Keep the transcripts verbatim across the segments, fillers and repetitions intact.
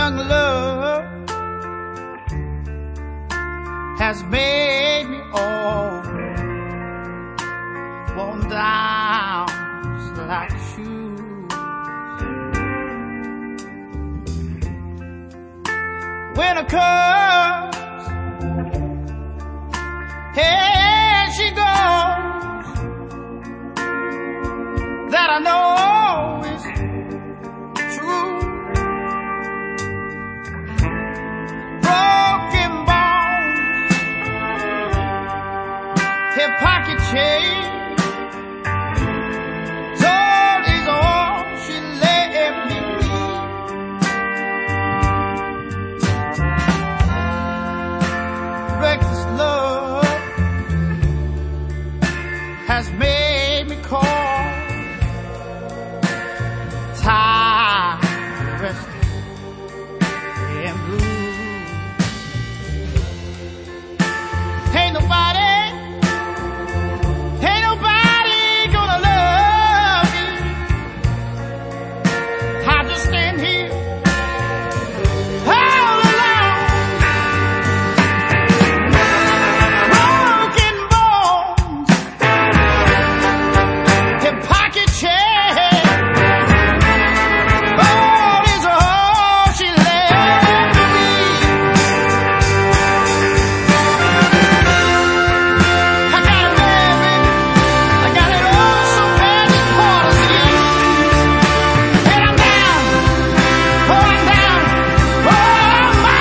young love has made me all worn down like shoes. Winter comes, here she goes, that I know is true. Broken bones, her pocket change, soul is all she let me be. Reckless love has made me cold, tired, restless, and blue. Ain't nobody, ain't nobody gonna love me. I just stand here all alone. Broken bones, and pocket change, all is all she let me be. I got it, baby, I got it all so bad it's hard to see. And I'm down, oh I'm down, oh my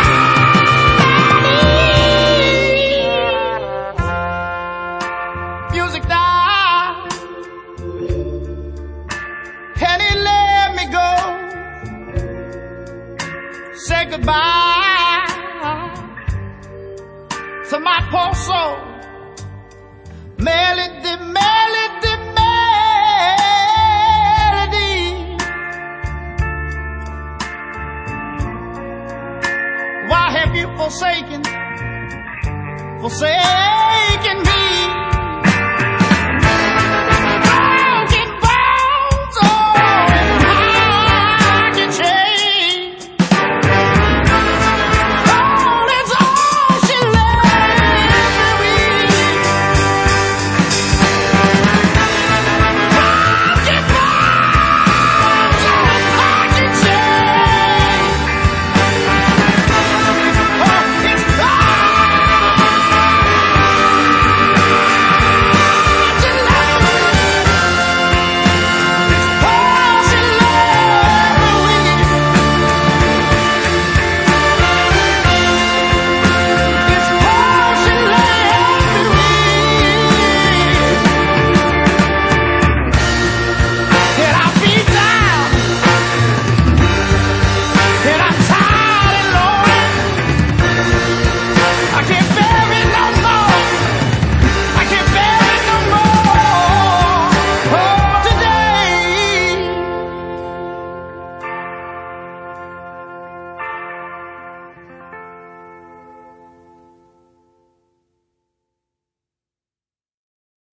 knees. Music died, and he let me go. Say goodbye to my poor soul. Melody, melody, melody. Why have you forsaken, forsaken